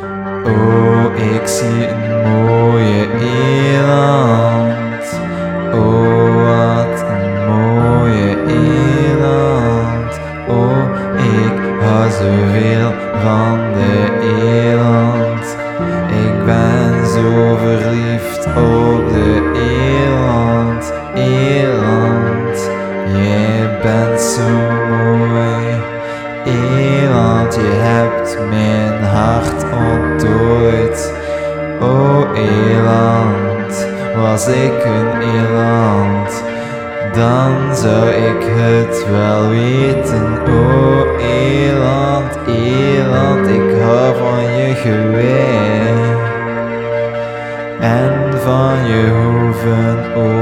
Oh, ik zie een mooie eland. Oh, wat een mooie eland. Oh, ik hou zoveel van de eland. Ik ben zo verliefd op de eland. Eland, jij bent zo mooi. Eland, je hebt mijn hart ontdooid. Oh eland, was ik een eland, dan zou ik het wel weten. Oh eland, eland, ik hou van je gewei en van je hoeven.